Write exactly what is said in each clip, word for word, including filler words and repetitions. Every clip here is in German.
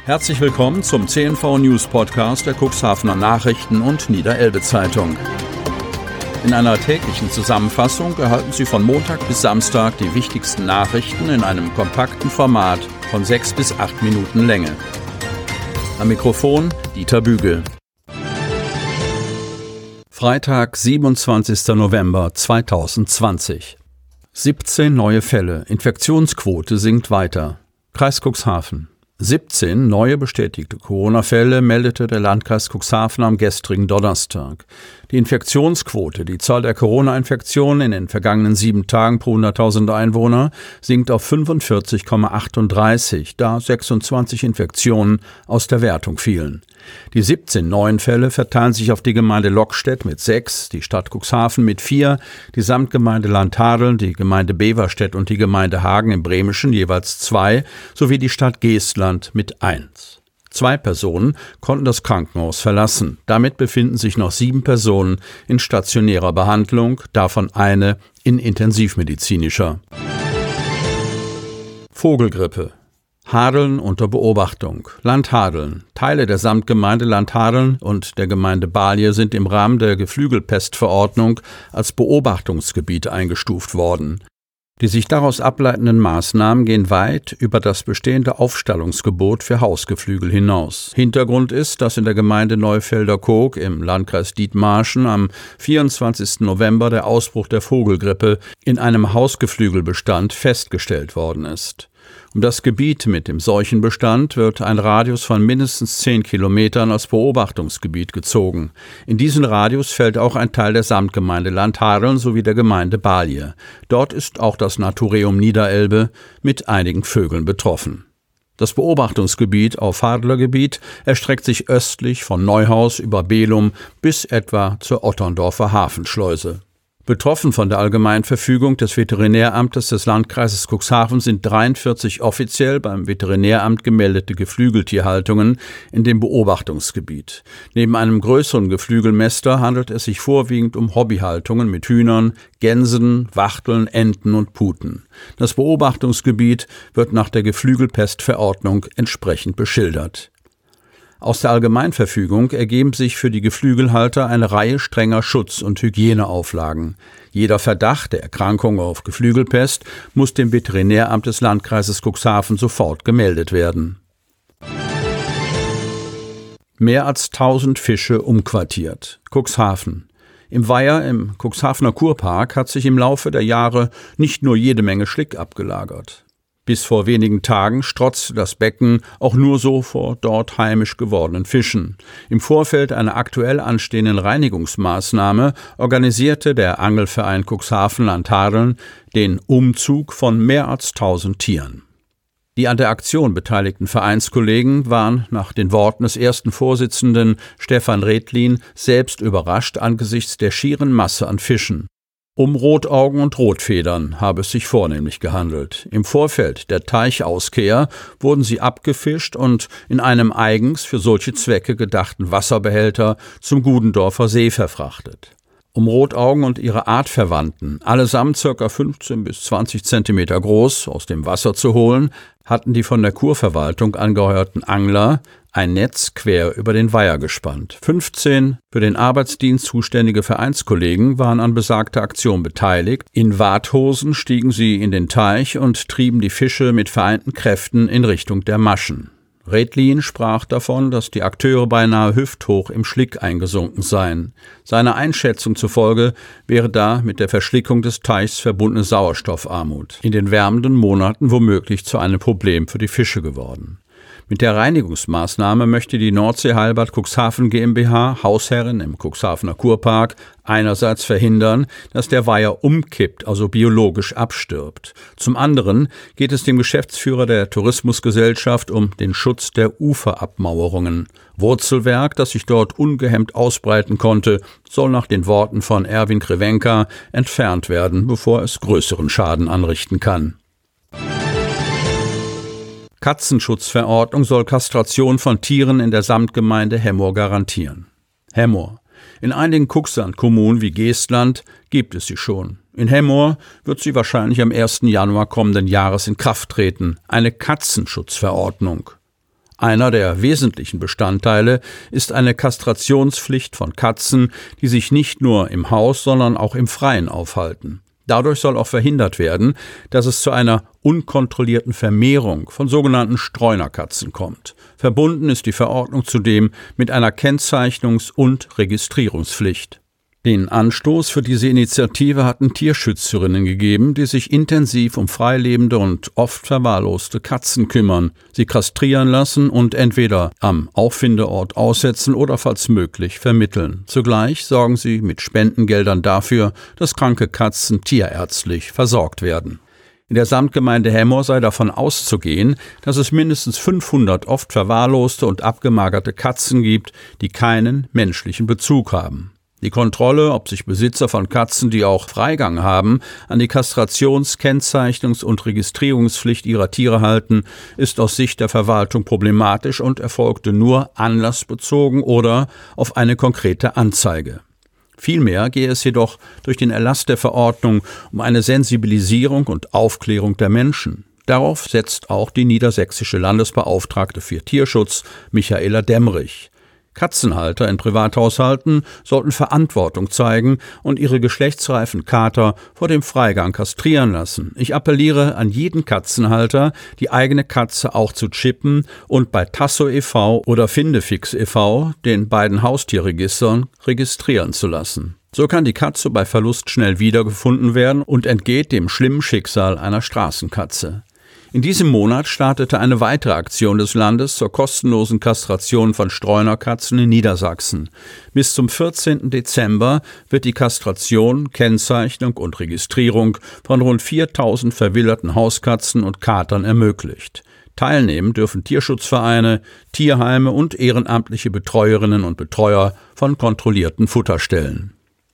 Herzlich willkommen zum C N V News Podcast der Cuxhavener Nachrichten und Niederelbe Zeitung. In einer täglichen Zusammenfassung erhalten Sie von Montag bis Samstag die wichtigsten Nachrichten in einem kompakten Format von sechs bis acht Minuten Länge. Am Mikrofon Dieter Bügel. Freitag, siebenundzwanzigster November zweitausendzwanzig. siebzehn neue Fälle. Infektionsquote sinkt weiter. Kreis Cuxhaven. siebzehn neue bestätigte Corona-Fälle meldete der Landkreis Cuxhaven am gestrigen Donnerstag. Die Infektionsquote, die Zahl der Corona-Infektionen in den vergangenen sieben Tagen pro hunderttausend Einwohner, sinkt auf fünfundvierzig Komma achtunddreißig, da sechsundzwanzig Infektionen aus der Wertung fielen. Die siebzehn neuen Fälle verteilen sich auf die Gemeinde Lockstedt mit sechs, die Stadt Cuxhaven mit vier, die Samtgemeinde Landhadeln, die Gemeinde Beverstedt und die Gemeinde Hagen im Bremischen jeweils zwei, sowie die Stadt Geestland mit eins. Zwei Personen konnten das Krankenhaus verlassen. Damit befinden sich noch sieben Personen in stationärer Behandlung, davon eine in intensivmedizinischer. Vogelgrippe. Hadeln unter Beobachtung. Landhadeln. Teile der Samtgemeinde Landhadeln und der Gemeinde Balje sind im Rahmen der Geflügelpestverordnung als Beobachtungsgebiet eingestuft worden. Die sich daraus ableitenden Maßnahmen gehen weit über das bestehende Aufstallungsgebot für Hausgeflügel hinaus. Hintergrund ist, dass in der Gemeinde Neufelder Koog im Landkreis Dithmarschen am vierundzwanzigsten November der Ausbruch der Vogelgrippe in einem Hausgeflügelbestand festgestellt worden ist. Um das Gebiet mit dem Seuchenbestand wird ein Radius von mindestens zehn Kilometern als Beobachtungsgebiet gezogen. In diesen Radius fällt auch ein Teil der Samtgemeinde Landhadeln sowie der Gemeinde Balje. Dort ist auch das Naturaeum Niederelbe mit einigen Vögeln betroffen. Das Beobachtungsgebiet auf Hadlergebiet erstreckt sich östlich von Neuhaus über Belum bis etwa zur Otterndorfer Hafenschleuse. Betroffen von der Allgemeinverfügung des Veterinäramtes des Landkreises Cuxhaven sind dreiundvierzig offiziell beim Veterinäramt gemeldete Geflügeltierhaltungen in dem Beobachtungsgebiet. Neben einem größeren Geflügelmäster handelt es sich vorwiegend um Hobbyhaltungen mit Hühnern, Gänsen, Wachteln, Enten und Puten. Das Beobachtungsgebiet wird nach der Geflügelpestverordnung entsprechend beschildert. Aus der Allgemeinverfügung ergeben sich für die Geflügelhalter eine Reihe strenger Schutz- und Hygieneauflagen. Jeder Verdacht der Erkrankung auf Geflügelpest muss dem Veterinäramt des Landkreises Cuxhaven sofort gemeldet werden. Mehr als tausend Fische umquartiert. Cuxhaven. Im Weiher im Cuxhavener Kurpark hat sich im Laufe der Jahre nicht nur jede Menge Schlick abgelagert. Bis vor wenigen Tagen strotzte das Becken auch nur so vor dort heimisch gewordenen Fischen. Im Vorfeld einer aktuell anstehenden Reinigungsmaßnahme organisierte der Angelverein Cuxhaven Landhadeln den Umzug von mehr als tausend Tieren. Die an der Aktion beteiligten Vereinskollegen waren nach den Worten des ersten Vorsitzenden Stefan Redlin selbst überrascht angesichts der schieren Masse an Fischen. Um Rotaugen und Rotfedern habe es sich vornehmlich gehandelt. Im Vorfeld der Teichauskehr wurden sie abgefischt und in einem eigens für solche Zwecke gedachten Wasserbehälter zum Gudendorfer See verfrachtet. Um Rotaugen und ihre Artverwandten, allesamt ca. fünfzehn bis zwanzig Zentimeter groß, aus dem Wasser zu holen, hatten die von der Kurverwaltung angeheuerten Angler ein Netz quer über den Weiher gespannt. fünfzehn für den Arbeitsdienst zuständige Vereinskollegen waren an besagter Aktion beteiligt. In Warthosen stiegen sie in den Teich und trieben die Fische mit vereinten Kräften in Richtung der Maschen. Redlin sprach davon, dass die Akteure beinahe hüfthoch im Schlick eingesunken seien. Seiner Einschätzung zufolge wäre da mit der Verschlickung des Teichs verbundene Sauerstoffarmut in den wärmenden Monaten womöglich zu einem Problem für die Fische geworden. Mit der Reinigungsmaßnahme möchte die Nordsee Heilbad Cuxhaven GmbH, Hausherrin im Cuxhavener Kurpark, einerseits verhindern, dass der Weiher umkippt, also biologisch abstirbt. Zum anderen geht es dem Geschäftsführer der Tourismusgesellschaft um den Schutz der Uferabmauerungen. Wurzelwerk, das sich dort ungehemmt ausbreiten konnte, soll nach den Worten von Erwin Krewenka entfernt werden, bevor es größeren Schaden anrichten kann. Katzenschutzverordnung soll Kastration von Tieren in der Samtgemeinde Hemmoor garantieren. Hemmoor. In einigen Cuxland-Kommunen wie Geestland gibt es sie schon. In Hemmoor wird sie wahrscheinlich am ersten Januar kommenden Jahres in Kraft treten. Eine Katzenschutzverordnung. Einer der wesentlichen Bestandteile ist eine Kastrationspflicht von Katzen, die sich nicht nur im Haus, sondern auch im Freien aufhalten. Dadurch soll auch verhindert werden, dass es zu einer unkontrollierten Vermehrung von sogenannten Streunerkatzen kommt. Verbunden ist die Verordnung zudem mit einer Kennzeichnungs- und Registrierungspflicht. Den Anstoß für diese Initiative hatten Tierschützerinnen gegeben, die sich intensiv um freilebende und oft verwahrloste Katzen kümmern, sie kastrieren lassen und entweder am Auffindeort aussetzen oder falls möglich vermitteln. Zugleich sorgen sie mit Spendengeldern dafür, dass kranke Katzen tierärztlich versorgt werden. In der Samtgemeinde Hemmoor sei davon auszugehen, dass es mindestens fünfhundert oft verwahrloste und abgemagerte Katzen gibt, die keinen menschlichen Bezug haben. Die Kontrolle, ob sich Besitzer von Katzen, die auch Freigang haben, an die Kastrations-, Kennzeichnungs- und Registrierungspflicht ihrer Tiere halten, ist aus Sicht der Verwaltung problematisch und erfolgte nur anlassbezogen oder auf eine konkrete Anzeige. Vielmehr gehe es jedoch durch den Erlass der Verordnung um eine Sensibilisierung und Aufklärung der Menschen. Darauf setzt auch die niedersächsische Landesbeauftragte für Tierschutz, Michaela Demmrich. Katzenhalter in Privathaushalten sollten Verantwortung zeigen und ihre geschlechtsreifen Kater vor dem Freigang kastrieren lassen. Ich appelliere an jeden Katzenhalter, die eigene Katze auch zu chippen und bei Tasso e V oder Findefix e V, den beiden Haustierregistern, registrieren zu lassen. So kann die Katze bei Verlust schnell wiedergefunden werden und entgeht dem schlimmen Schicksal einer Straßenkatze. In diesem Monat startete eine weitere Aktion des Landes zur kostenlosen Kastration von Streunerkatzen in Niedersachsen. Bis zum vierzehnten Dezember wird die Kastration, Kennzeichnung und Registrierung von rund viertausend verwilderten Hauskatzen und Katern ermöglicht. Teilnehmen dürfen Tierschutzvereine, Tierheime und ehrenamtliche Betreuerinnen und Betreuer von kontrollierten Futterstellen.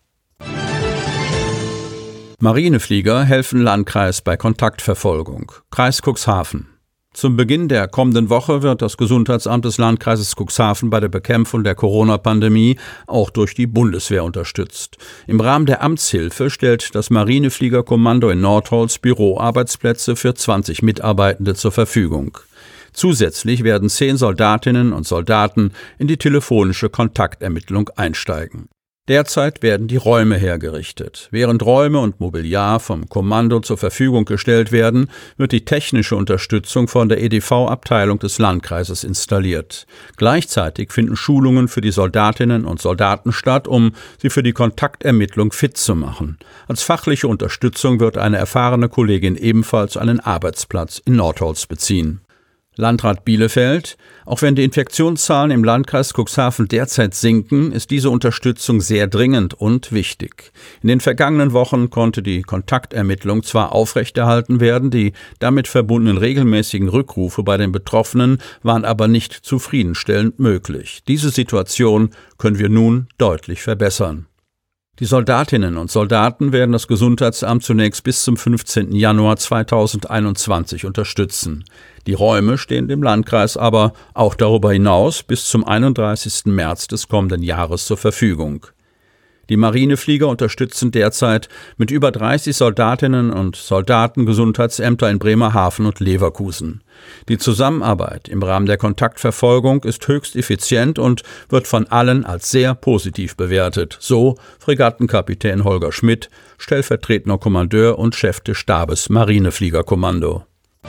Marineflieger helfen Landkreis bei Kontaktverfolgung. Kreis Cuxhaven. Zum Beginn der kommenden Woche wird das Gesundheitsamt des Landkreises Cuxhaven bei der Bekämpfung der Corona-Pandemie auch durch die Bundeswehr unterstützt. Im Rahmen der Amtshilfe stellt das Marinefliegerkommando in Nordholz Büroarbeitsplätze für zwanzig Mitarbeitende zur Verfügung. Zusätzlich werden zehn Soldatinnen und Soldaten in die telefonische Kontaktermittlung einsteigen. Derzeit werden die Räume hergerichtet. Während Räume und Mobiliar vom Kommando zur Verfügung gestellt werden, wird die technische Unterstützung von der E D V-Abteilung des Landkreises installiert. Gleichzeitig finden Schulungen für die Soldatinnen und Soldaten statt, um sie für die Kontaktermittlung fit zu machen. Als fachliche Unterstützung wird eine erfahrene Kollegin ebenfalls einen Arbeitsplatz in Nordholz beziehen. Landrat Bielefeld: Auch wenn die Infektionszahlen im Landkreis Cuxhaven derzeit sinken, ist diese Unterstützung sehr dringend und wichtig. In den vergangenen Wochen konnte die Kontaktermittlung zwar aufrechterhalten werden, die damit verbundenen regelmäßigen Rückrufe bei den Betroffenen waren aber nicht zufriedenstellend möglich. Diese Situation können wir nun deutlich verbessern. Die Soldatinnen und Soldaten werden das Gesundheitsamt zunächst bis zum fünfzehnten Januar zweitausendeinundzwanzig unterstützen. Die Räume stehen dem Landkreis aber auch darüber hinaus bis zum einunddreißigsten März des kommenden Jahres zur Verfügung. Die Marineflieger unterstützen derzeit mit über dreißig Soldatinnen und Soldaten Gesundheitsämter in Bremerhaven und Leverkusen. Die Zusammenarbeit im Rahmen der Kontaktverfolgung ist höchst effizient und wird von allen als sehr positiv bewertet, so Fregattenkapitän Holger Schmidt, stellvertretender Kommandeur und Chef des Stabes Marinefliegerkommando.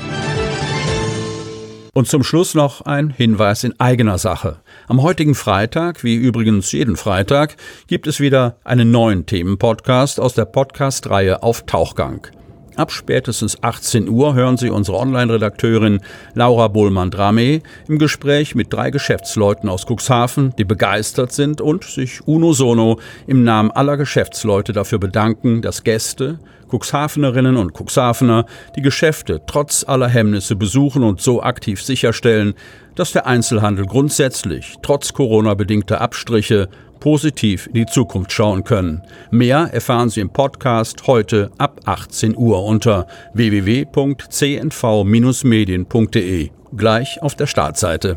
Und zum Schluss noch ein Hinweis in eigener Sache. Am heutigen Freitag, wie übrigens jeden Freitag, gibt es wieder einen neuen Themenpodcast aus der Podcast-Reihe Auf Tauchgang. Ab spätestens achtzehn Uhr hören Sie unsere Online-Redakteurin Laura Bohlmann-Dramé im Gespräch mit drei Geschäftsleuten aus Cuxhaven, die begeistert sind und sich unisono im Namen aller Geschäftsleute dafür bedanken, dass Gäste, Cuxhavenerinnen und Cuxhavener die Geschäfte trotz aller Hemmnisse besuchen und so aktiv sicherstellen, dass der Einzelhandel grundsätzlich, trotz Corona-bedingter Abstriche, positiv in die Zukunft schauen können. Mehr erfahren Sie im Podcast heute ab achtzehn Uhr unter w w w punkt c n v Bindestrich medien punkt d e, gleich auf der Startseite.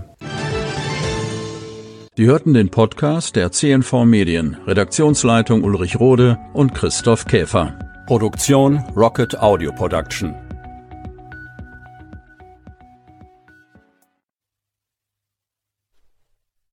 Sie hörten den Podcast der C N V Medien, Redaktionsleitung Ulrich Rode und Christoph Käfer. Produktion Rocket Audio Production.